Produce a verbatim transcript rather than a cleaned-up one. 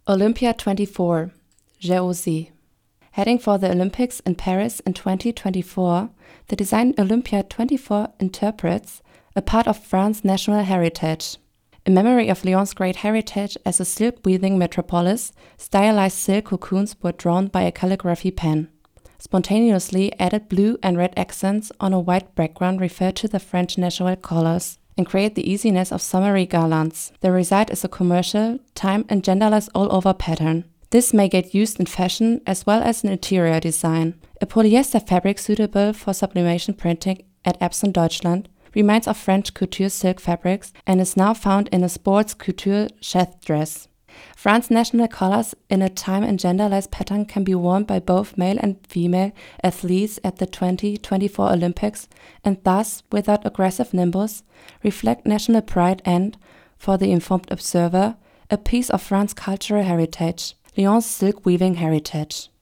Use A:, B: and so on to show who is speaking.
A: Olympia twenty-four, Jersey. Heading for the Olympics in Paris in twenty twenty-four, the design Olympia twenty-four interprets a part of France's national heritage. In memory of Lyon's great heritage as a silk-weaving metropolis, stylized silk cocoons were drawn by a calligraphy pen. Spontaneously added blue and red accents on a white background refer to the French national colors and create the easiness of summery garlands. The result is a commercial, time and genderless all-over pattern. This may get used in fashion as well as in interior design. A polyester fabric suitable for sublimation printing at Epson Deutschland reminds of French couture silk fabrics and is now found in a sports couture chef dress. France's national colors in a time and genderless pattern can be worn by both male and female athletes at the twenty twenty-four Olympics and thus, without aggressive nimbus, reflect national pride and, for the informed observer, a piece of France's cultural heritage, Lyon's silk weaving heritage.